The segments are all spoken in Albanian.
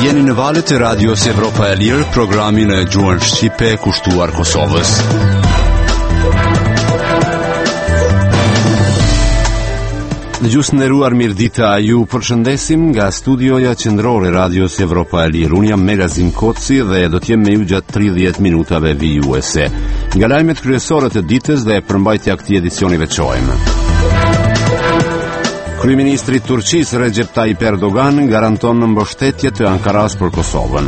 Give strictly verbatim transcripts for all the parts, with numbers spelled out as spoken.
Jeni në valët e radios Evropa e Lirë, programin e gjuhën shqipe kushtuar Kosovës. Dëgjues nderuar, mirëdita, ju përshëndesim nga studioja qendrore e radios Evropa e Lirë. Unë jam Megazin Koci dhe do të jem me ju gjatë tridhjetë minutave vijuese. Nga lajmet kryesore të ditës dhe përmbajtja e këtij edicioni veçojmë. Kryeministri i Turqisë Recep Tayyip Erdogan garanton mbështetje të Ankaras për Kosovën.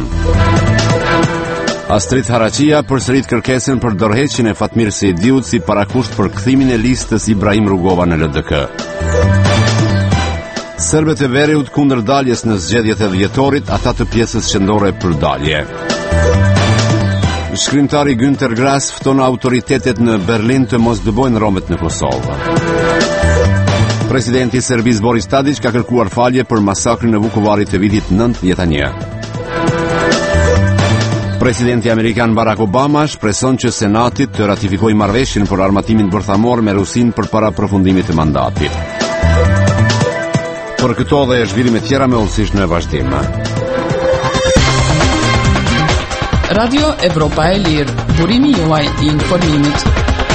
Astrid Haraçia përsërit kërkesën për dorëheqjen e Fatmir Sejdiut si parakusht për kthimin e listës Ibrahim Rugova në L D K. Serbët e Veriut kundër daljes në zgjedhjet e dhjetorit, ata të pjesës qendrore për dalje. Shkrimtari Günter Grass fton autoritetet në Berlin të mos dëbojnë romet në Kosovë. Presidenti i Serbisë Boris Tadić ka kërkuar falje për masakrin e Vukovarit të vitit nëntëdhjetë e një. Presidenti amerikan Barack Obama shpreson që Senati të ratifikojë marrëveshjen për armatimin bërthamor me Rusinë përpara përfundimit të mandatit. Për këto dhe zhvillime tjera me ullësisht në vazhdim. Radio Evropa e Lirë, burimi juaj i informimit.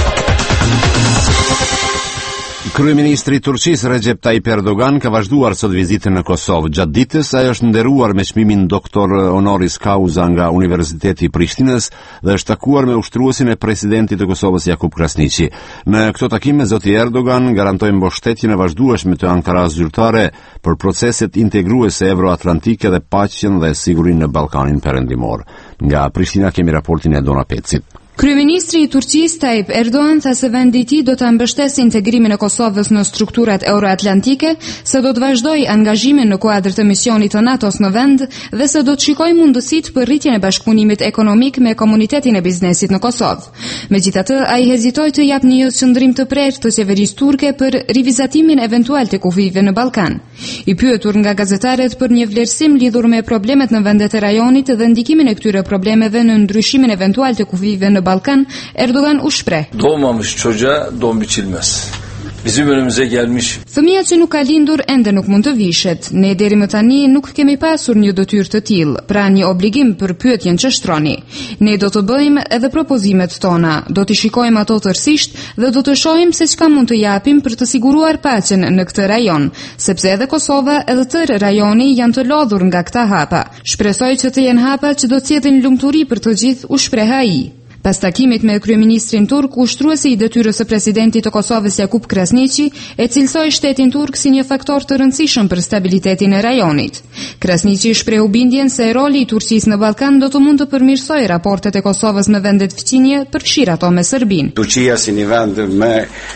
Kryeministri i Turqisë Recep Tayyip Erdogan ka vazhduar sot vizitën në Kosovë. Gjatë ditës ai është nderuar me çmimin doktor honoris causa nga Universiteti i Prishtinës dhe është takuar me ushtruesin e presidentit të Kosovës Jakub Krasniqi. Në këto takime zoti Erdogan garantoi mbështetjen e vazhdueshme të Ankaras zyrtare për proceset integruese euroatlantike dhe paqen dhe sigurinë në Ballkanin Perëndimor. Nga Prishtina kemi raportin e Dona Pecit. Kryeministri i Turqisë Tayyip Erdogan tha se vendi i tij do ta mbështesë integrimin e Kosovës në strukturat euroatlantike, se do të vazhdojë angazhimin në kuadër të misionit të NATO-s në vend dhe se do të shikojë mundësitë për rritjen e bashkëpunimit ekonomik me komunitetin e biznesit në Kosovë. Megjithatë, ai hezitoi të japë një qendrim të prerë të qeverisë turke për rivizatimin eventual të kufive në Ballkan. I pyetur nga gazetarët për një vlerësim lidhur me problemet në vendet e rajonit dhe ndikimin e këtyre problemeve në ndryshimin eventual të kufive në Balkan, Erdogan u shpreh. Doğmamış çocuğa don biçilmez. Bizim önümüze gelmiş. Fëmia që nuk ka lindur ende nuk mund të vishet. Ne deri më tani nuk kemi pasur një detyrë të tillë, pra një obligim për pyetjen që shtroni. Ne do të bëjmë edhe propozimet tona, do t'i shikojmë ato tërësisht dhe do të shohim se çka mund të japim për të siguruar paqen në këtë rajon, sepse edhe Kosova edhe tërë rajoni janë të lodhur nga këta hapa. Shpresoj që të jenë hapa që do të sjellin lumturi për të gjithë, u shpreh ai. Pas takimit me kryeministrin turk, ushtruesi i detyrës së presidentit të Kosovës Jakub Krasniqi e cilësoi shtetin turk si një faktor të rëndësishëm për stabilitetin e rajonit. Krasniqi shprehu bindjen se roli i Turqisë në Ballkan do të mund të përmirësojë raportet e Kosovës me vendet fqinje, përfshirë ato me Serbinë. Turqia si një vend me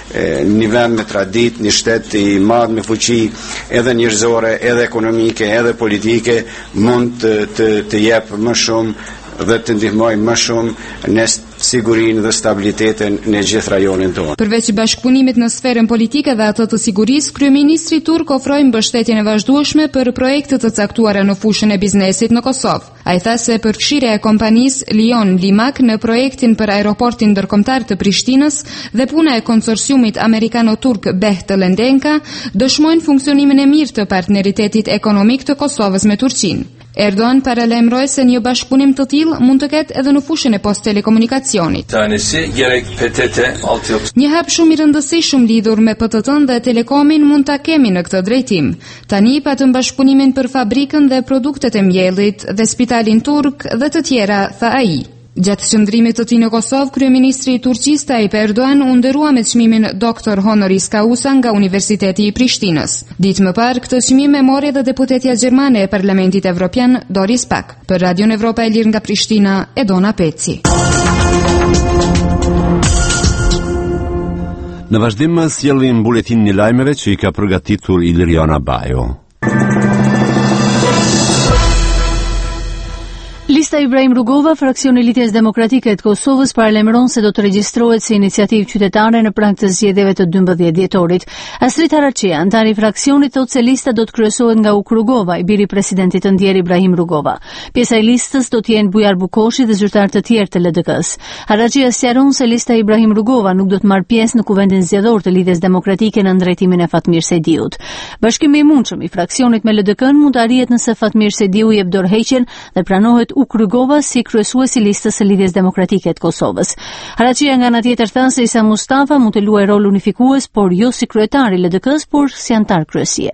një vend me traditë, një shtet i madh me fuqi edhe njerëzore, edhe ekonomike, edhe politike, mund të të, të jepë më shumë dhe të ndihmojë më shumë në sigurinë dhe stabilitetin në gjithë rajonin tonë. Përveç bashkëpunimit në sferën politike dhe atë të sigurisë, kryeministri turk ofroi mbështetjen e vazhdueshme për projekte të caktuara në fushën e biznesit në Kosovë. Ai tha se përfshirja e kompanisë Lion Limak në projektin për aeroportin ndërkombëtar të Prishtinës dhe puna e konsorciumit amerikano-turk Behtë Lendenka dëshmojnë funksionimin e mirë të partneritetit ekonomik të Kosovës me Turqinë. Erdogan paralajmëroi se një bashkëpunim të tillë mund të ketë edhe në fushën e posttelekomunikacionit. Tanesi gerek P T T altyapı. Një hap shumë i rëndësishëm lidhur me P T T-n dhe Telekomin mund ta kemi në këtë drejtim. Tani patëm bashkëpunimin për fabrikën dhe produktet e mjellit dhe spitalin turk dhe të tjera, tha ai. Gjatë qëndrimit të tij në Kosovë, kryeministri i Turqisë Tayyip Erdogan u nderua me çmimin doktor honoris causa nga Universiteti i Prishtinës. Ditë më parë, këtë çmim e mori edhe deputetja gjermane e Parlamentit Evropian Doris Pack. Për Radion Evropa e Lirë nga Prishtina, Edona Peci. Në vazhdim sjellim buletin një lajmeve që i ka përgatitur Iliriana Bajo. Lista Lista Ibrahim Rugova, fraksioni i Lidhjes Demokratike të Kosovës, paralajmëron se do të regjistrohet si iniciativë qytetare në prag të zgjedhjeve të dymbëdhjetë dhjetorit. Astrid Haraçia, antar i fraksionit, thotë se lista do të kryesohet nga Uk Rugova, i biri i presidentit të ndjer Ibrahim Rugova. Pjesa e listës do të jenë Bujar Bukoshi dhe zyrtar të tjerë të L D K-s. Haraçia sqaron se lista e Ibrahim Rugova nuk do të marrë pjesë në kuvendin zgjedhor të Lidhjes Demokratike në ndërtimin e Fatmir Sejdiut. Bashkimi i mundshëm i fraksionit me L D K-n mund të arrihet nëse Fatmir Sejdiu jep dorëheqjen dhe pranohet Uk Rugova si kryesuesi i listës së Lidhjes Demokratike të Kosovës. Haraçia nga ana tjetër tha se Isa Mustafa mund të luajë rol unifikues, por jo si kryetari i L D K-s, por si antar kryesie.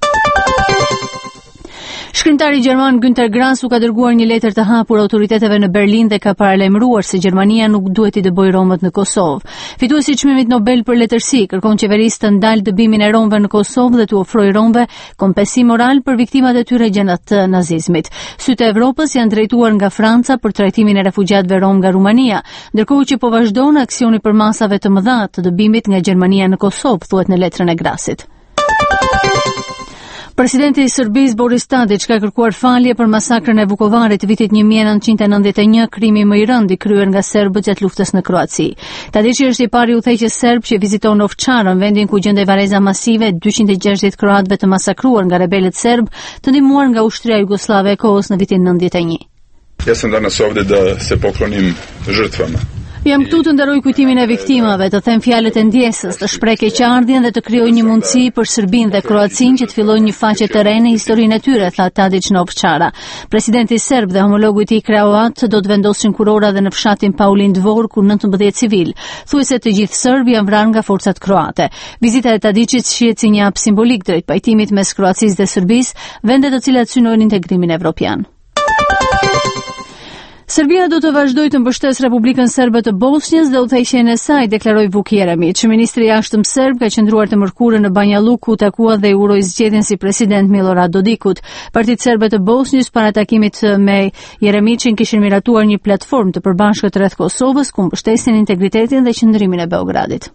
Shkrimtari gjerman Günter Grass u ka dërguar një letër të hapur autoriteteve në Berlin dhe ka paralajmëruar se Gjermania nuk duhet i dëbojë romët në Kosovë. Fituesi i çmimit Nobel për letërsi kërkon qeverisë të ndalë dëbimin e romëve në Kosovë dhe të ofrojë romëve kompensim moral për viktimat e tyre gjatë të nazizmit. Sytë e Evropës janë drejtuar nga Franca për trajtimin e refugjatëve rom nga Rumania, ndërkohë që po vazhdon aksioni për masave të mëdha të dëbimit nga Gjermania në Kosovë, thuhet në letrën e Grassit. Presidenti i Serbisë Boris Tadić ka kërkuar falje për masakrën e Vukovarit të vitit një mijë e nëntëqind e nëntëdhjetë e një, krimi më i rënd i kryer nga serbët gjatë luftës në Kroaci. Tadić është i pari udhëheqës serb që viziton Ovçarën, vendin ku gjendej vareza masive e dyqind e gjashtëdhjetë kroatëve të masakruar nga rebelët serb, të ndihmuar nga ushtria jugoslave e kohës në vitin nëntëdhjetë e një. Ja sam danas ovde da se poklonim žrtvama. Jam këtu të nderoj kujtimin e viktimave, të them fjalët e ndjesës, të shpreh keqardhjen dhe të krijoj një mundësi për Serbinë dhe Kroacinë që të fillojnë një faqe të re në historinë e tyre, tha Tadić në Ovçara. Presidenti serb dhe homologu i tij Kroat do të vendosin kurora dhe në fshatin Paulin Dvor ku nëntëmbëdhjetë civil. Thuaj se të gjithë serb janë vrarë nga forcat kroate. Vizita e Tadićit shihet si një hap simbolik drejt pajtimit mes Kroacisë dhe Serbisë, vende të cilat synojnë integrimin evropian. Serbia do të vazhdojë të mbështesë Republikën Serbe të Bosnjës dhe udhëheqjen e saj, deklaroi Vuk Jeremić. Ministri i jashtëm serb ka qëndruar të mërkurën në Banja Luka, ku takua dhe i uroi zgjedhjen si president Milorad Dodikut. Partitë serbe të Bosnjës para takimit me Jeremićin kishin miratuar një platformë të përbashkët rreth Kosovës, ku mbështesin integritetin dhe qëndrimin e Beogradit.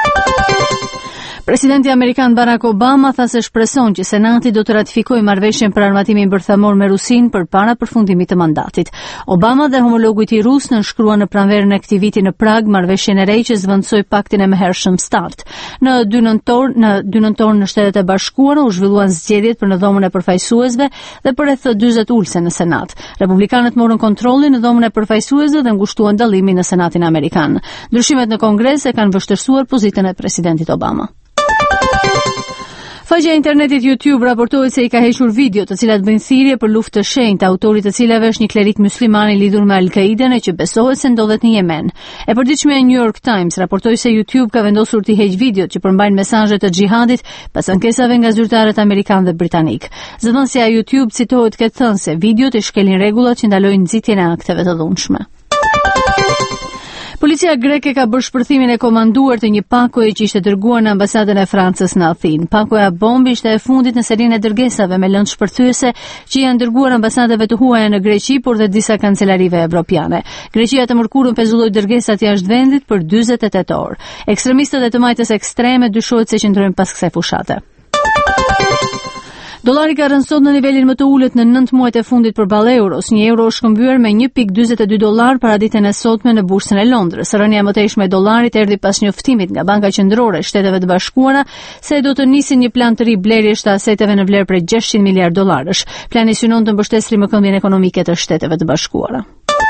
Presidenti amerikan Barack Obama tha se shpreson që Senati do të ratifikojë marrëveshjen për armatimin bërthamor me Rusinë përpara përfundimit të mandatit. Obama dhe homologu i tij rus nënshkruan në pranverën e këtij viti në Prag marrëveshjen e re që zvendësoi paktin e mëhershëm START. Në dy nëntor, në dy nëntor në Shtetet e Bashkuara u zhvilluan zgjedhjet për në dhomën e përfaqësuesve dhe për rreth dyzet ulse në Senat. Republikanët morën kontrollin në dhomën e përfaqësuesve dhe ngushtuan dallimin në Senatin amerikan. Ndryshimet në Kongres e kanë vështirësuar pozitën e presidentit Obama. Faqja e internetit YouTube raportohet se i ka hequr video të cilat bëjnë thirrje për luftë të shenjtë, autorit të cilave është një klerik musliman i lidhur me Al-Qaiden e që besohet se ndodhet në Yemen. E përditshmja New York Times raportoi se YouTube ka vendosur të heqë videot që përmbajnë mesazhe të xhihadit pas ankesave nga zyrtarët amerikan dhe britanik. Zëvendësja e YouTube citohet këtë thënë se videot i shkelin rregullat që ndalojnë nxitjen e akteve të dhunshme. Policia greke ka bërë shpërthimin e komanduar të një pakoje që ishte dërguar në ambasadën e Francës në Athinë. Pakoja bombi ishte e fundit në serinë e dërgesave me lëndë shpërthyese që janë dërguar ambasadave të huaja në Greqi, por dhe disa kancelarive evropiane. Greqia të mërkurën pezulloi dërgesat jashtë vendit për dyzet e tetë orë. Ekstremistët e të majtës ekstreme dyshohet se qëndrojnë pas kësaj fushate. Dollari ka rënë sot në nivelin më të ulët në nëntë muajt e fundit përballë euros. Një euro është shkëmbyer me një pikë dyzet e dy dollar para ditën e sotme në bursën e Londrës. Rënja më tejshme e dollarit erdhi pas njoftimit nga Banka Qendrore e Shteteve të Bashkuara se do të nisin një plan të ri blerjesh të aseteve në vlerë prej gjashtëqind miliard dollarësh. Plani synon të mbështesë rikëmbjen ekonomike të Shteteve të Bashkuara.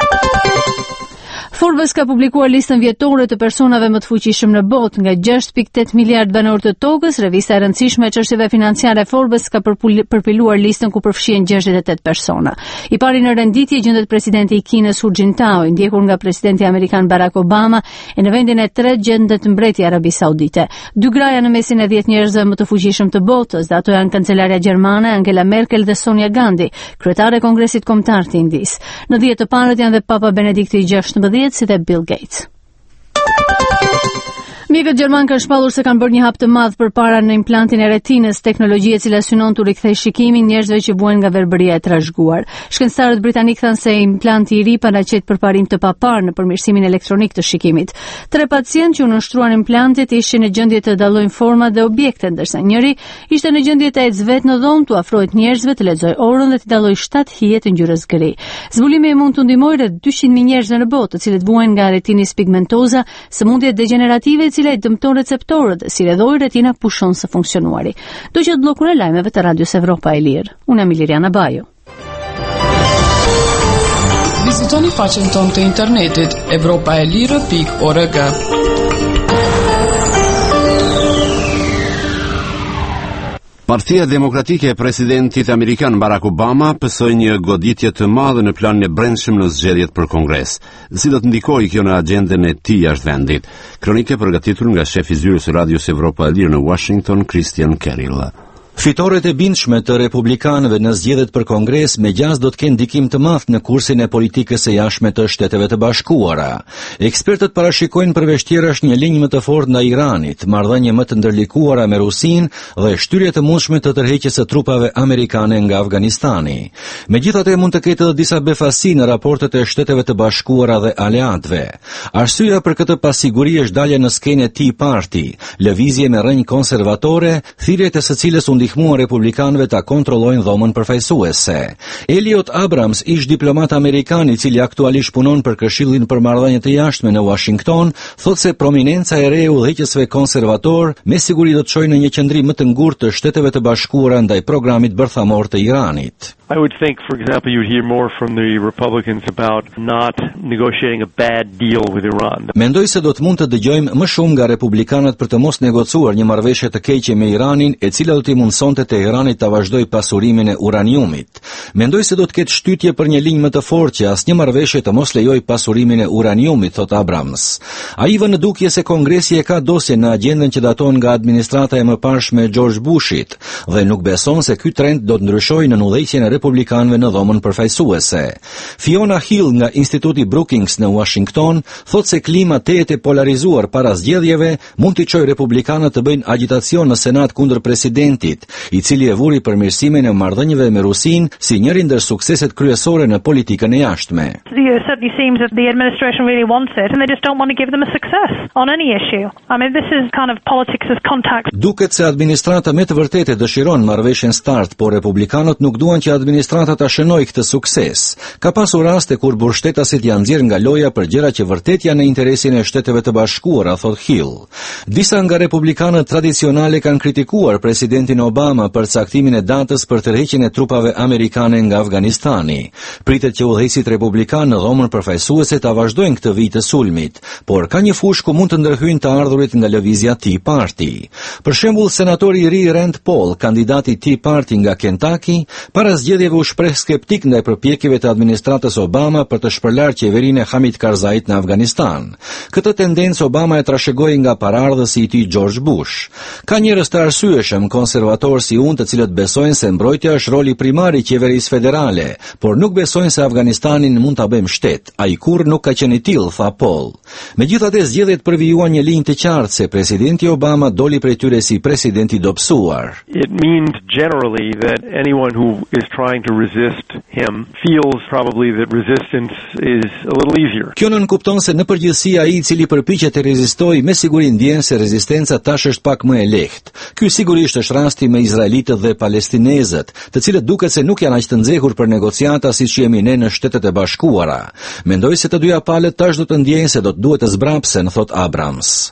Forbes ka publikuar listën vjetore të personave më të fuqishëm në botë. Nga gjashtë pikë tetë miliard banor të tokës, revista e rëndësishme e çështjeve financiare Forbes ka përpiluar listën ku përfshihen gjashtëdhjetë e tetë persona. I pari në renditje gjendet presidenti i Kinës Hu Jintao, i ndjekur nga presidenti amerikan Barack Obama, e në vendin e tretë gjendet mbreti i Arabi Saudite. Dy graja në mesin e dhjetë njerëzve më të fuqishëm të botës, dhe ato janë kancelarja gjermane Angela Merkel dhe Sonia Gandhi, kryetare e Kongresit Kombëtar të Indisë. Në dhjetë të parët janë dhe Papa Benedikti gjashtëmbëdhjetë si dhe Bill Gates. Mjekët gjerman kanë shpallur se kanë bërë një hap të madh përpara në implantin e retinës, teknologji e cila synon të rikthejë shikimin njerëzve që vuajnë nga verbëria e trashëguar. Shkencëtarët britanik thanë se implanti i ri paraqet përparim të paparë në përmirësimin elektronik të shikimit. Tre pacientë që u nënshtruan implantit ishin në gjendje të dallojnë forma dhe objekte, ndërsa njëri ishte në gjendje të ecë vetë në dhomë, tu afrohet njerëzve, të lexojë orën dhe të dallojë shtatë hije të ngjyrës gri. Zbulimi mund të ndihmojë rreth dyqind mijë njerëzve në botë, të cilët vuajnë nga retinis pigmentoza, sëmundje degenerative cila i dëmton receptorët dhe si redhoi retina pushon së funksionuari. Do që të bllokun e lajmeve të Radios Evropa e Lirë. Unë jam Iliriana Bajo. Vizitoni faqen tonë të internetit evropa e lirë pikë org. Partia Demokratike e presidentit amerikan Barack Obama pësoi një goditje të madhe në planin e brendshëm në zgjedhjet për Kongres. Si do të ndikojë kjo në agjendën e tij jashtë vendit? Kronike përgatitur nga shefi i zyrës së Radios Evropa e Lirë në Washington, Christian Kerrill. Fitoret e bindshme të republikanëve në zgjedhjet për Kongres me gjaz do të kenë ndikim të madh në kursin e politikës së jashtme të Shteteve të Bashkuara. Ekspertët parashikojnë përveçtjerash një linjë më të fortë ndaj Iranit, marrëdhënie më të ndërlikuara me Rusinë dhe shtyrje të mundshme të tërheqjes së trupave amerikane nga Afganistani. Megjithatë mund të ketë edhe disa befasi në raportet e Shteteve të Bashkuara dhe aleatëve. Arsyeja për këtë pasiguri është dalja në skenë e Tea Party, lëvizje me rrënjë konservatore, thirrjet e së cilës u ndihmuan republikanëve ta kontrollojnë dhomën përfaqësuese. Elliot Abrams, ish diplomat amerikan i cili aktualisht punon për Këshillin për Marrëdhënie të Jashtme në Washington, thotë se prominenca e re e udhëheqësve konservator me siguri do të çojë në një qendrim më të ngurtë të Shteteve të Bashkuara ndaj programit bërthamor të Iranit. I would think, for example, you'd hear more from the Republicans about not negotiating a bad deal with Iran. Mendoj se do të mund të dëgjojmë më shumë nga republikanët për të mos negocuar një marrëveshje të keqe me Iranin, e cila do t'i mundsonte Teheranit ta vazhdojë pasurimin e uraniumit. Mendoj se do të ketë shtytje për një linjë më të fortë që asnjë marrëveshje të mos lejojë pasurimin e uraniumit, thot Abrams. Ai vë në dukje se Kongresi e ka dosje në agjendën që daton nga administrata e mëparshme e George Bushit dhe nuk beson se ky trend do të ndryshojë në udhëheqjen e republikanëve në dhomën përfaqësuese. Fiona Hill nga Instituti Brookings në Washington thotë se klima tejet e polarizuar para zgjedhjeve mund t'i çojë republikanët të bëjnë agjitacion në Senat kundër presidentit, i cili e vuri përmirësimin e marrëdhënieve me Rusinë si njëri ndër sukseset kryesore në politikën e jashtme. It certainly seems that the administration really wants it and they just don't want to give them a success on any issue. I mean, this is kind of politics as contact. Duket se administrata me të vërtetë dëshiron marrëveshjen start, por republikanët nuk duan që administrata ta shënojë këtë sukses. Ka pasur raste kur burgshtetasit janë nxjerrë nga loja për gjëra që vërtet janë në interesin e Shteteve të Bashkuara, thot Hill. Disa nga republikanët tradicionale kanë kritikuar presidentin Obama për caktimin e datës për tërheqjen e trupave amerikane nga Afganistani. Pritet që udhëheqësit republikanë në dhomën përfaqësuese ta vazhdojnë këtë vit të sulmit, por ka një fushë ku mund të ndërhyjnë të ardhurit nga lëvizja Tea Party. Për shembull, senatori i ri Rand Paul, kandidati i Tea Party nga Kentucky, para zgjedhjeve u shpreh skeptik ndaj përpjekjeve të administratës Obama për të shpërlarë qeverinë e Hamid Karzait në Afganistan. Këtë tendencë Obama e trashëgoi nga paraardhësi i tij George Bush. Ka njerëz të arsyeshëm konservatorë si unë, të cilët besojnë se mbrojtja është roli primar i qeverisë federale, por nuk besojnë se Afganistanin mund ta bëjmë shtet. Ai kurrë nuk ka qenë i tillë, tha Paul. Megjithatë, zgjedhjet përvijuan një linjë të qartë se presidenti Obama doli prej tyre si president i dobësuar. It means generally that anyone who is trying to resist him feels probably that resistance is a little easier. Kjo nën kupton se në përgjithësi ai i cili përpiqet të rezistojë me siguri ndjen se rezistenca tash është pak më e lehtë. Ky sigurisht është rasti me izraelitët dhe palestinezët, të cilët duket se nuk janë aq të nxehur për negociata siç jemi ne në Shtetet e Bashkuara. Mendoj se të dyja palët tash do të ndjejnë se do të duhet të zbrapsen, thot Abrams.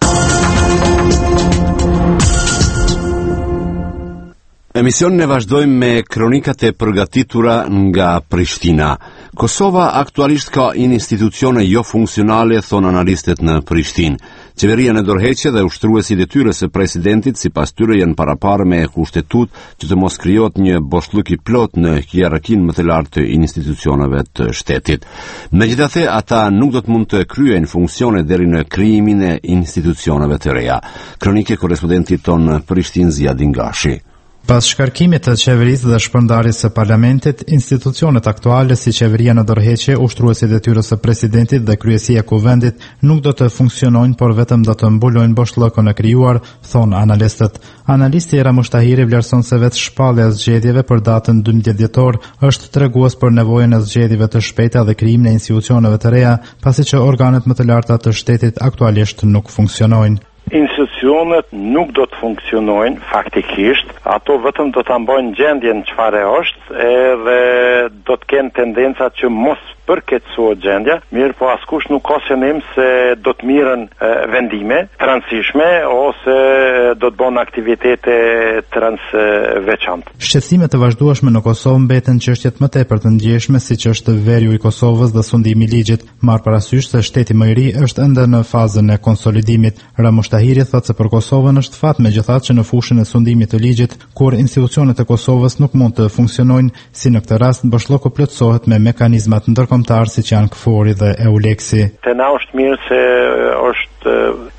Emisionin e vazhdojmë me kronikat e përgatitura nga Prishtina. Kosova aktualisht ka institucione jo funksionale, thon analistët në Prishtinë. Qeveria në dorëheqje dhe ushtruesit e tyre së presidentit sipas tyre janë paraparë me kushtetut që të mos krijohet një boshllëk i plot në hierarkinë më të lartë të institucioneve të shtetit. Megjithatë, ata nuk do të mund të kryejnë funksione deri në krijimin e institucioneve të reja. Kronike korrespondentit ton në Prishtinë Ziadin Gashi. Pas shkarkimit të qeverisë dhe shpërndarjes së parlamentit, institucionet aktuale si qeveria në dorëheqje, ushtruesi i detyrës së presidentit dhe kryesia e kuvendit nuk do të funksionojnë, por vetëm do të mbulojnë boshllëkun e krijuar, thon analistët. Analisti Era Mushtahiri vlerëson se vetë shpallja e zgjedhjeve për datën dymbëdhjetë dhjetor është tregues për nevojën e zgjedhjeve të shpejta dhe krijimin e institucioneve të reja, pasi që organet më të larta të shtetit aktualisht nuk funksionojnë. Institucionet nuk do të funksionojnë faktikisht, ato vetëm do ta mbajnë gjendjen çfarë është, edhe do të kenë tendencat që mos përkeqësohet gjendja, mirë po askush nuk ka synim se do të mirën e, vendime transishme ose do të bëjnë aktivitete transveçante. Shqetësimet e vazhdueshme në Kosovë mbeten çështjet më tepër të ndjeshme, siç është veriu i Kosovës dhe sundimi i ligjit, marr parasysh se shteti më i ri është ende në fazën e konsolidimit. Mushtahiri thotë se për Kosovën është fat megjithatë që në fushën e sundimit të ligjit, kur institucionet e Kosovës nuk mund të funksionojnë, si në këtë rast boshllëku plotësohet me mekanizmat ndërkombëtar siç janë K F O R I dhe EULEX-i. Te na është mirë se është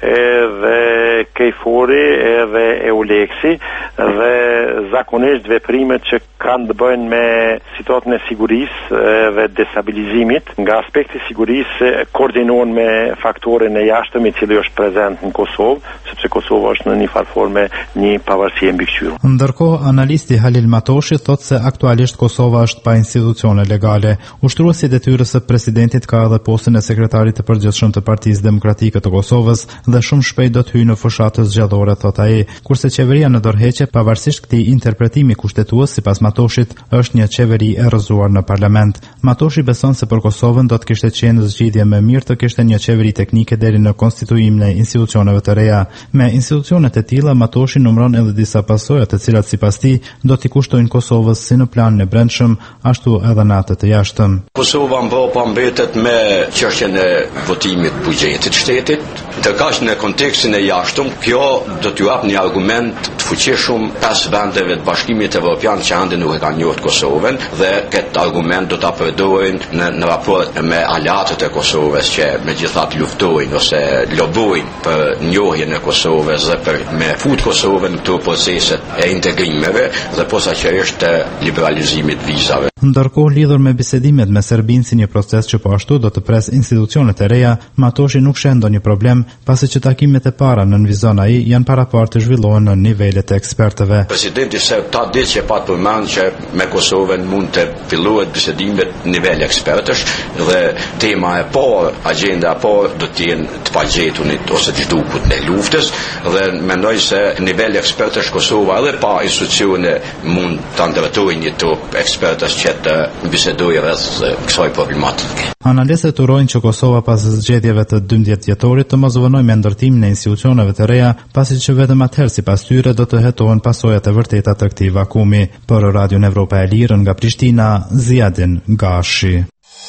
edhe K F O R I edhe EULEX-i dhe zakonisht veprimet që kanë të bëjnë me situatën e sigurisë dhe destabilizimit nga aspekti i sigurisë koordinohen me faktorin e jashtëm i cili është prezent në Kosovë, sepse Kosova është në një farë forme një pavarësi e mbikëqyrur. Ndërkohë, analisti Halil Matoshi thotë se aktualisht Kosova është pa institucione legale. Ushtruesi i detyrës së presidentit ka edhe postën e sekretarit të përgjithshëm të Partisë Demokratike të Kosovës dhe shumë shpejt do të hyjë në fushatë zgjedhore, thotë ai, kurse qeveria në dorëheqje pavarësisht këtij interpretimi kushtetues sipas Matoshit është një qeveri e rrëzuar në parlament. Matoshi beson se për Kosovën do të kishte qenë zgjidhje më mirë të kishte një qeveri teknike deri në konstituimin e institucioneve të reja. Me institucionet e tilla, Matoshi numëron edhe disa pasojat të cilat sipas tij do t'i kushtojnë Kosovës si në planin e brendshëm, ashtu edhe në atë të jashtëm. Kosova mbrapa mbetet me çështjen e votimit buxhetit shtetit, ndërkaq në kontekstin e jashtëm, kjo do t'ju jap një argument të fuqishëm pas vendeve të Bashkimit Evropian që ende nuk e kanë njohur Kosovën dhe këtë argument do ta përdorin në, në raport me aleatët e Kosovës që megjithatë luftojnë ose lobojnë për njohjen e Kosovës dhe për me fut Kosovën në këto proceset e integrimeve dhe posaçërisht të liberalizimit vizave. Ndërkohë, lidhur me bisedimet me Serbinë si një proces që po ashtu do të pres institucionet e reja, Matoshi nuk sheh ndonjë problem, pasi që takimet e para në nënvizon ai janë parapar të zhvillohen në nivelet e ekspertëve. Presidenti Serb ta ditë që pat përmend që me Kosovën mund të fillohet bisedimet në nivel ekspertësh dhe tema e parë, agjenda e parë do të jenë të pagjetunit ose të zhdukut në luftës dhe mendoj se në nivel ekspertësh Kosova edhe pa institucione mund të ndërtojnë një trup ekspertësh që të bisedojë rreth kësaj problematike. Analistët urojnë që Kosova pas zgjedhjeve të dymbëdhjetë dhjetorit të mos vënojë me ndërtimin e institucioneve të reja, pasi që vetëm atëherë sipas tyre do të hetohen pasojat e vërteta të këtij vakumi. Për Radion Evropa e Lirë nga Prishtina, Ziadin Gashi.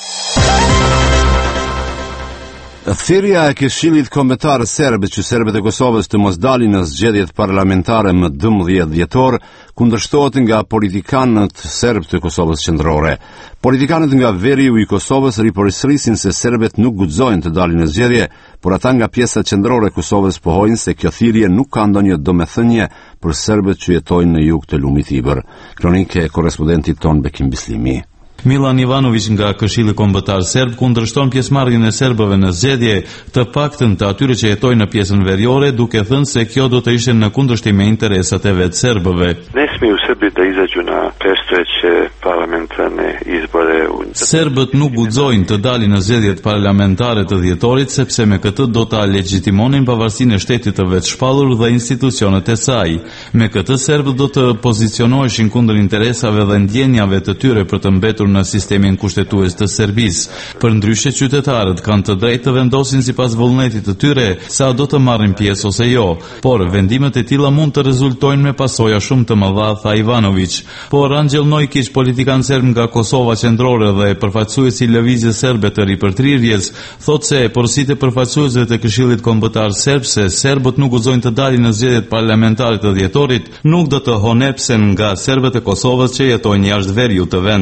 Thirrja e Këshillit Kombëtar Serb që serbët e Kosovës të mos dalin në zgjedhjet parlamentare më dymbëdhjetë dhjetor kundërshtohet nga politikanët serb të Kosovës qendrore. Politikanët nga veriu i Kosovës riporisrisin se serbët nuk guxojnë të dalin në zgjedhje, por ata nga pjesa qendrore e Kosovës pohojnë se kjo thirrje nuk ka ndonjë domethënie për serbët që jetojnë në jug të lumit Ibër. Kronike e korrespondentit ton Bekim Bislimi. Milan Ivanović nga Këshilli Kombëtar Serb kundërshton pjesëmarrjen e serbëve në zgjedhje, të paktën të atyre që jetojnë në pjesën veriore, duke thënë se kjo do të ishte në kundërshtim me interesat e vetë serbëve. Ne smiju Srbi da izađu na predstojeće parlamentarne izbore. Serbët nuk guxojnë të dalin në zgjedhjet parlamentare të dhjetorit sepse me këtë do ta legjitimonin pavarësinë e shtetit të vetë shpallur dhe institucionet e saj. Me këtë serbët do të pozicionoheshin kundër interesave dhe ndjenjave të tyre për të mbetur në sistemin kushtetues të Serbisë. Përndryshe, qytetarët kanë të drejtë të vendosin sipas vullnetit të tyre sa do të marrin pjesë ose jo, por vendimet e tilla mund të rezultojnë me pasoja shumë të mëdha, tha Ivanović. Por Angjel Nojkić, politikan serb nga Kosova qendrore dhe përfaqësuesi i lëvizjes serbe të ripërtrirjes, thotë se porositë e përfaqësuesve të Këshillit Kombëtar Serb se serbët nuk guxojnë të dalin në zgjedhjet parlamentare të dhjetorit nuk do të honepsen nga serbët e Kosovës që jetojnë jashtë veriut të vendit.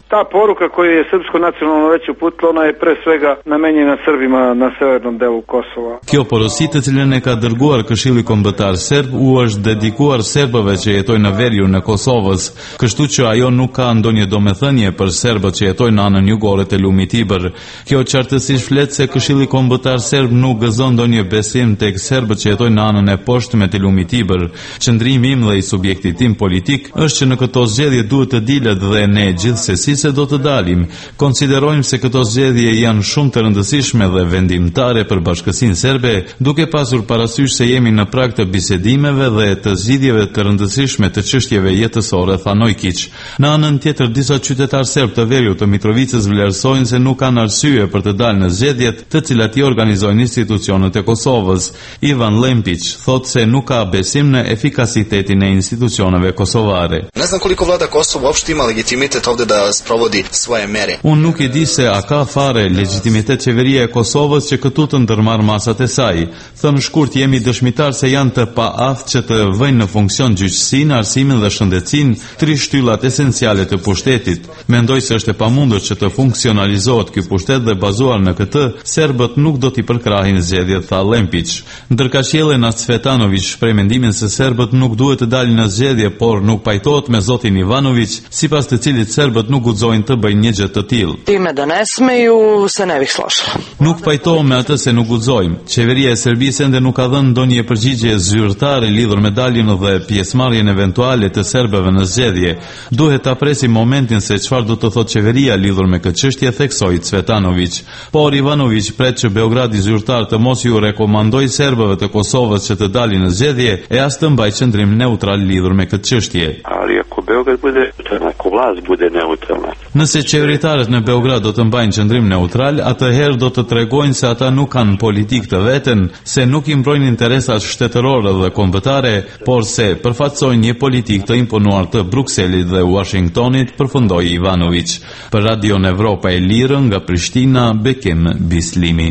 Ta poruka koju je Srpsko nacionalno veće uputilo, ona je pre svega namenjena Srbima na severnom delu Kosova. Kjo porosi të cilën e ka dërguar Këshilli Kombëtar Serb u është dedikuar serbëve që jetojnë në veriun e Kosovës, kështu që ajo nuk ka ndonjë domethënie për serbët që jetojnë në anën jugore të lumit Tiber. Kjo qartësisht flet se Këshilli Kombëtar Serb nuk gëzon ndonjë besim tek serbët që jetojnë në anën e poshtme të lumit Tiber. Qëndrimi im dhe i subjektit tim politik është që në këto zgjedhje duhet të dilet dhe ne gjithsesi se do të dalim. Konsiderojmë se këto zgjedhje janë shumë të rëndësishme dhe vendimtare për bashkësinë serbe, duke pasur parasysh se jemi në prag të bisedimeve dhe të zgjidhjeve të rëndësishme të çështjeve jetësore, tha Nojkić. Në anën tjetër, disa qytetarë serb të veriut të Mitrovicës vlerësojnë se nuk kanë arsye për të dalë në zgjedhjet të cilat i organizojnë institucionet e Kosovës. Ivan Lempić thotë se nuk ka besim në efikasitetin e institucioneve kosovare. Ne znam koliko vlada Kosovo uopšte ima legitimitet ovde da sprovodi svoje mere. Unë nuk e di se a ka fare legjitimitet qeveria e Kosovës që këtu të ndërmarr masat e saj. Thënë shkurt, jemi dëshmitar se janë të paaftë që të vëjnë në funksion gjyqësinë, arsimin dhe shëndetësinë, tri shtyllat esenciale të pushtetit. Mendoj se është e pamundur që të funksionalizohet ky pushtet dhe bazuar në këtë, serbët nuk do t'i përkrahin zgjedhjet, tha Lempić. Ndërka Jelena Cvetanović shpreh mendimin se serbët nuk duhet të dalin në zgjedhje, por nuk pajtohet me zotin Ivanović, sipas të cilit serbët nuk guxojnë të bëjnë një gjë të tillë. Time da ne smeju se ne bih složila. Nuk pajtohem me atë se nuk guxojmë. Qeveria e Serbisë ende nuk ka dhënë ndonjë përgjigje zyrtare lidhur me daljen dhe pjesëmarrjen eventuale të serbëve në zgjedhje. Duhet ta presim momentin se çfarë do të thotë qeveria lidhur me këtë çështje, theksoi Cvetanović. Por Ivanović pret që Beogradi zyrtar të mos ju rekomandojë serbëve të Kosovës që të dalin në zgjedhje e as të mbajë qendrim neutral lidhur me këtë çështje. Ali ako Beograd bude, ako vlast bude neutralna. Nëse qeveritarët në Beograd do të mbajnë qendrim neutral, atëherë do të tregojnë se ata nuk kanë politikë të veten, se nuk i mbrojnë interesat shtetërore dhe kombëtare, por se përfaqësojnë një politikë të imponuar të Brukselit dhe Washingtonit, përfundoi Ivanović. Për Radion Evropa e Lirë nga Prishtina, Bekim Bislimi.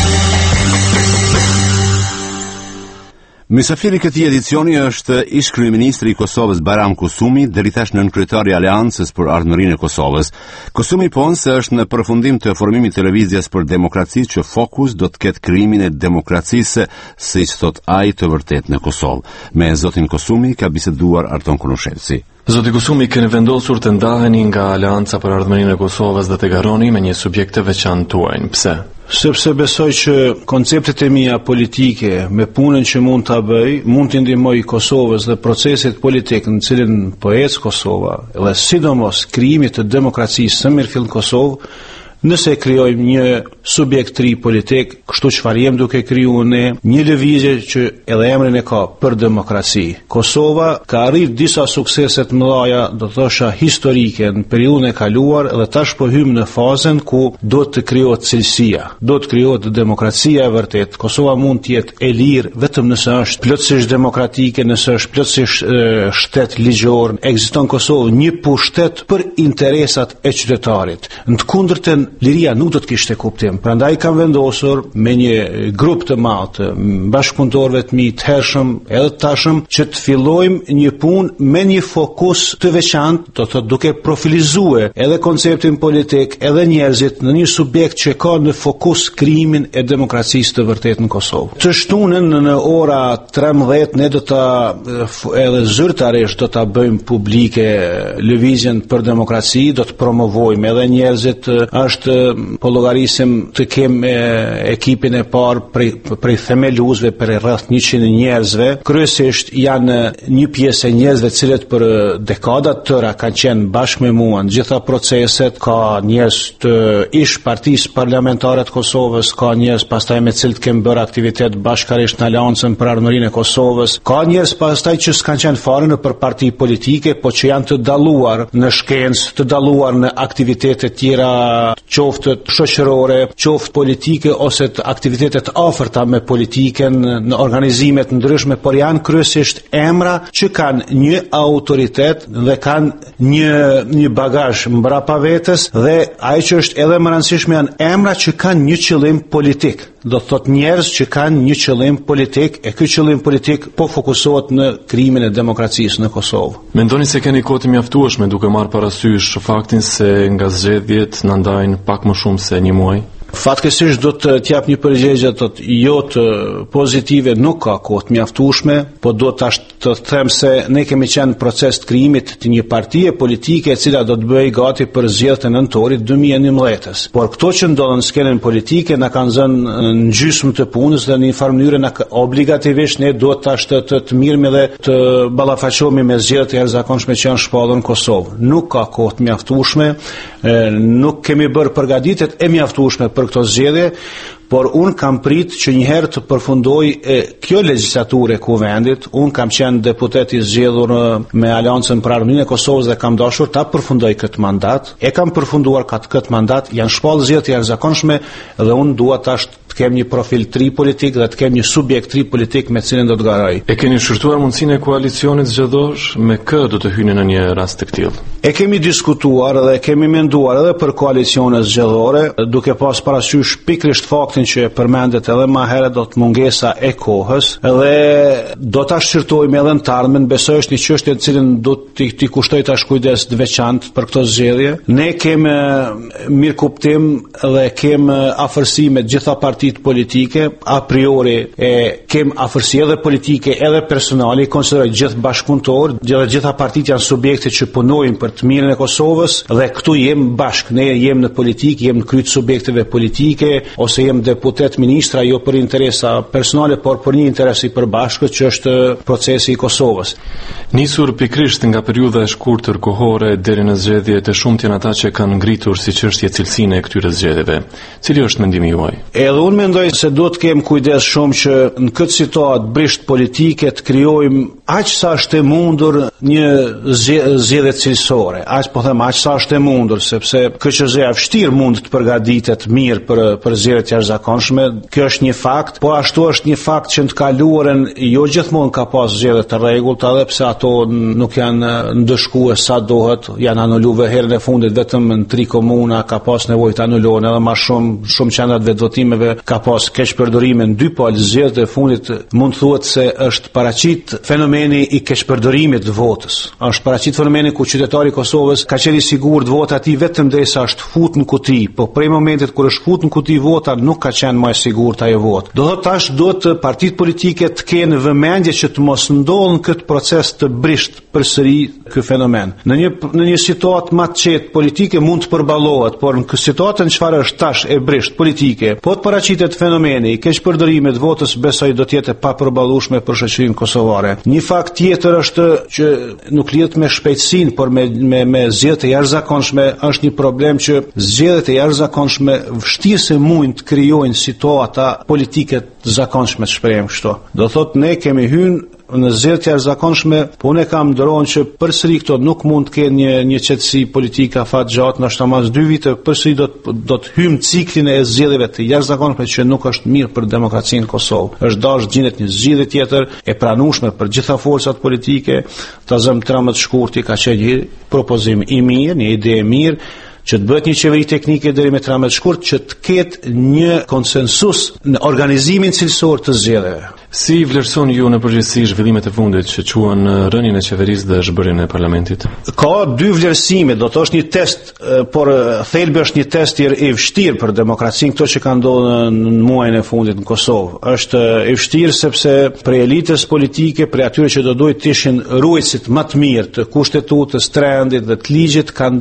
Mysafiri këtij edicioni është ish kryeministri i Kosovës Bayram Kusumi, deri tash nënkryetari i Aleancës për Ardhmërinë e Kosovës. Kusumi pon se është në përfundim të formimit të lëvizjes për demokraci që fokus do të ketë krijimin e demokracisë, siç thot ai të vërtet në Kosovë. Me zotin Kusumi ka biseduar Arton Kunushevci. Zoti Kusumi, keni vendosur të ndaheni nga Aleanca për Ardhmërinë e Kosovës dhe të garoni me një subjekt të veçantë tuaj. Pse? Sepse besoj që konceptet e mia politike me punën që mund ta bëj, mund të ndihmoj Kosovës dhe procesit politik në cilin po ecë Kosova, dhe sidomos krijimit të demokracisë së mirëfillt në Kosovë, nëse krijojmë një subjekt tri politik, kështu çfarë jem duke krijuar ne, një lëvizje që edhe emrin e ka, për demokraci. Kosova ka arrit disa suksese të mëdha, do të thosha historike në periudhën e kaluar dhe tash po hym në fazën ku do të krijohet cilësia, do të krijohet demokracia e vërtet. Kosova mund të jetë e lirë vetëm nëse është plotësisht demokratike, nëse është plotësisht shtet ligjor. Ekziston Kosovë një pushtet për interesat e qytetarit. Në të kundërtën, liria nuk do të kishte kuptim. Prandaj kam vendosur me një grup të madh të bashkëpunëtorëve të mi të hershëm edhe të tashëm që të fillojmë një punë me një fokus të veçantë, do të thotë duke profilizuar edhe konceptin politik, edhe njerëzit në një subjekt që ka në fokus krijimin e demokracisë të vërtetë në Kosovë. Të shtunën në ora trembëdhjetë ne do ta edhe zyrtarisht do ta bëjmë publike lëvizjen për demokraci, do të promovojmë edhe njerëzit. Është po llogarisim të kem e, ekipin e parë prej, prej themeluesve për rreth njëqind njerëzve. Kryesisht janë një pjesë e njerëzve të cilët për dekada të tëra kanë qenë bashkë me mua në gjitha proceset. Ka njerëz të ish partisë parlamentare të Kosovës, ka njerëz pastaj me të cilët kemë bërë aktivitet bashkërisht në Aleancën për Ardhmërinë e Kosovës. Ka njerëz pastaj që s'kanë qenë fare në për parti politike, po që janë të dalluar në shkencë, të dalluar në aktivitete tjera, qoftë shoqërore, qoftë politike ose të aktivitetet afërta me politiken në organizimet ndryshme, por janë kryesisht emra që kanë një autoritet dhe kanë një një bagazh mbrapa vetes, dhe ajo që është edhe më rëndësishme janë emra që kanë një qëllim politik. do të thot njerëz që kanë një qëllim politik, e ky qëllim politik po fokusohet në krijimin e demokracisë në Kosovë. Mendoni se keni kohë të mjaftueshme duke marrë parasysh faktin se nga zgjedhjet na ndajnë pak më shumë se një muaj? Fatkeqësisht do të t'jap një përgjigje të jo të pozitive, nuk ka kohë të mjaftueshme, po do të të them se ne kemi qenë në proces të krijimit të një partie politike e cila do të bëhej gati për zgjedhjet e nëntorit dy mijë e njëmbëdhjetë. Por këto që ndodhen në skenën politike na kanë zënë në gjysmë të punës dhe në një farë mënyrë na obligativisht ne duhet tash të të, të mirëmi dhe të ballafaqohemi me zgjedhjet e jashtëzakonshme që janë shpallur në Kosovë. Nuk ka kohë të mjaftueshme, nuk kemi bërë përgatitjet e mjaftueshme për këto zgjedhje, por un kam prit që një herë të përfundoj e, kjo legjislaturë e kuvendit. Un kam qenë deputet i zgjedhur me Aleancën për Ardhmërinë e Kosovës dhe kam dashur ta përfundoj këtë mandat. E kam përfunduar kat këtë mandat, janë shpallë zgjedhje të jashtëzakonshme dhe un dua tash të kem një profil tri politik dhe të kem një subjekt tri politik me cilin do të garoj. E keni shërtuar mundësinë e koalicionit zgjedhor, me kë do të hyni në një rast të tillë? E kemi diskutuar dhe kemi menduar edhe për koalicione zgjedhore, duke pas parasysh pikërisht faktin që përmendet edhe më herët do të mungesa e kohës dhe do ta shqyrtojmë edhe në të ardhmen. Besoj është një çështje e cilën do t'i, t'i kushtoj tash kujdes të veçantë për këtë zgjedhje. Ne kemi mirëkuptim dhe kemi afërsi me të gjitha partitë politike, a priori e kemi afërsi edhe politike edhe personale, konsideroj gjithë bashkëpunëtor, gjithë gjitha partitë janë subjekte që punojnë për të mirën e Kosovës dhe këtu jemi bashkë, ne jemi në politikë, jemi në kryet subjekteve politike ose jemi deputet ministra jo për interesa personale, por për një interes i përbashkët që është procesi i Kosovës. Nisur pikrisht nga periudha e shkurtër kohore deri në zgjedhjet e shumtë janë ata që kanë ngritur si çështje cilësinë e këtyre zgjedhjeve. Cili është mendimi juaj? Edhe unë mendoj se duhet të kemi kujdes shumë që në këtë situatë brisht politike të krijojmë aq sa është e mundur një zgjedhje cilësore. Aq po them aq sa është e mundur, sepse K Q Z-ja vështirë mund të përgatitet mirë për për zgjedhjet e jashtëzakonshme. Kjo është një fakt, po ashtu është një fakt që në të kaluarën jo gjithmonë ka pas zgjedhje të rregullt, edhe pse ato nuk janë ndëshkuar sa dohet, janë anuluar herën e fundit vetëm në tri komuna ka pas nevojë të anulohen, edhe më shumë shumë qendra të vetvotimeve ka pas keqpërdorime në dy palë. Zgjedhjet e fundit mund thuhet se është paraqit fenomeni i keqpërdorimit të votës. Është paraqit fenomeni ku qytetari i Kosovës ka qenë i sigurt vota e tij vetëm derisa është fut në kuti, po prej momentit kur është fut në kuti vota nuk ka qenë më e sigurt ajo votë. Do thotë tash duhet partitë politike të kenë vëmendje që të mos ndodhë këtë proces të brisht përsëri ky fenomen. Në një në një situatë më të qetë politike mund të përballohet, por në situatën çfarë është tash e brisht politike, po të paraqitet fenomeni i keqpërdorimit të votës, besoj do të jetë e papërballueshme për shoqërinë kosovare. Një fakt tjetër është që nuk lidhet me shpejtësinë, por me me me zgjedhjet e jashtëzakonshme, është një problem që zgjedhjet e jashtëzakonshme vështirë se mund të krijojnë situata politike të zakonshme, të shprehim kështu. Do thotë ne kemi hyrë në zgjedhje të jashtëzakonshme, po unë kam ndëron që përsëri këto nuk mund të kenë një një qetësi politike afat gjatë, ndoshta mas dy vite përsëri do të do të hyjmë ciklin e zgjedhjeve të jashtëzakonshme që nuk është mirë për demokracinë në Kosovë. Është dash gjendet një zgjedhje tjetër e pranueshme për gjitha forcat politike. Ta zëm tretëmbëdhjetë shkurti ka qenë një propozim i mirë, një ide e mirë që të bëhet një qeveri teknike deri me tretëmbëdhjetë shkurt që të ketë një konsensus në organizimin cilësor të zgjedhjeve. Si vlerëson ju në përgjithësi zhvillimet e fundit që quhen rënien e qeverisë dhe zhbërjen e parlamentit? Ka dy vlerësime, do të është një test, por thelbi është një test i vështirë për demokracinë, këto që kanë ndodhur në muajin e fundit në Kosovë. Është i vështirë sepse për elitës politike, për atyre që do duhet të ishin ruajtësit më të mirë të kushtetutës, trendit dhe të ligjit, kanë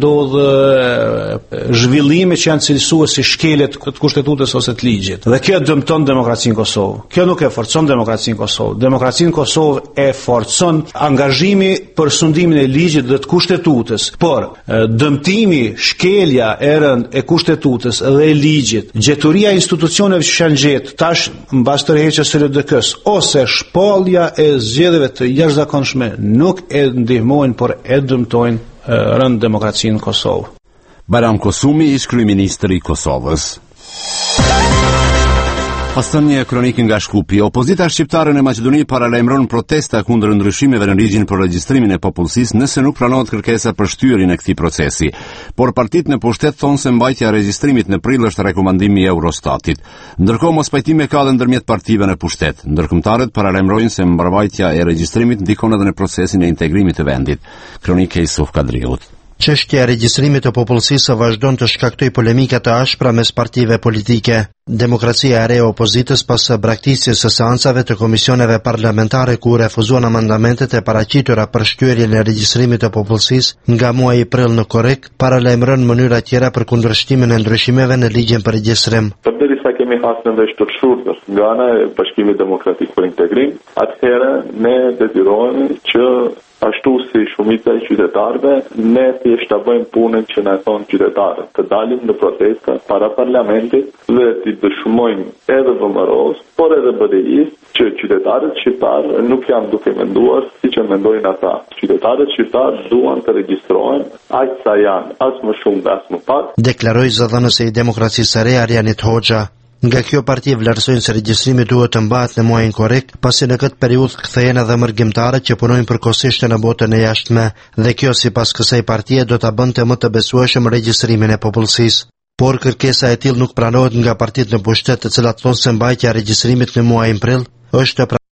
ndodhur zhvillime që janë cilësuar si shkelet të kushtetutës ose të ligjit. Dhe kjo dëmton demokracinë në Kosovë. Kjo nuk e forcon demokracinë në Kosovë. Demokracinë në Kosovë e forcon angazhimi për sundimin e ligjit dhe të kushtetutës, por dëmtimi, shkelja e rënd e kushtetutës dhe e ligjit, gjeturia e institucioneve që janë gjetë tash mbas tërheqjes së L D K-s ose shpallja e zgjedhjeve të jashtëzakonshme nuk e ndihmojnë, por e dëmtojnë rënd demokracinë në Kosovë. Baram Kosumi, ish kryeministri i Kosovës. Pastaj një kronik nga Shkupi. Opozita shqiptare në Maqedoni paralajmëron protesta kundër ndryshimeve në ligjin për regjistrimin e popullsisë nëse nuk pranohet kërkesa për shtyrjen e këtij procesi. Por partitë në pushtet thonë se mbajtja e regjistrimit në prill është rekomandimi i Eurostatit. Ndërkohë mospajtime ka edhe ndërmjet partive në pushtet. Ndërkombëtarët paralajmërojnë se mbrojtja e regjistrimit ndikon edhe në procesin e integrimit të vendit. Kronika e Yusuf Kadriut. Çështja e regjistrimit të popullsisë vazhdon të shkaktoj polemika të ashpra mes partive politike. Demokracia e re e opozitës pas braktisjes së seancave të komisioneve parlamentare ku refuzuan amendamentet e paraqitura për shtyerjen e regjistrimit të popullsisë nga muaji prill në korrekt, paralajmëron mënyra tjera për kundërshtimin e ndryshimeve në ligjin për regjistrim. Përderisa kemi hasën dhe të shurdhës nga ana e Bashkimit Demokratik për Integrim, atëherë ne detyrohemi që ashtu si shumica e qytetarëve, ne thjesht ta bëjmë punën që na thon qytetarët, të dalim në protesta para parlamentit dhe të dëshmojmë edhe vëmëros, por edhe B D I-s që qytetarët shqiptar nuk janë duke menduar siç e mendojnë ata. Qytetarët shqiptar duan të regjistrohen aq sa janë, as më shumë dhe as më pak. Deklaroi zëdhënësi i Demokracisë së Re Arjanit Hoxha. Nga kjo parti vlerësojnë se regjistrimi duhet të mbahet në muajin korrekt, pasi në këtë periudhë kthehen edhe mërgjimtarët që punojnë përkohësisht në botën e jashtme, dhe kjo sipas kësaj partie do ta bënte më të besueshëm regjistrimin e popullsisë. Por kërkesa e tillë nuk pranohet nga partitë në pushtet, të cilat thonë se mbajtja e regjistrimit në muajin prill është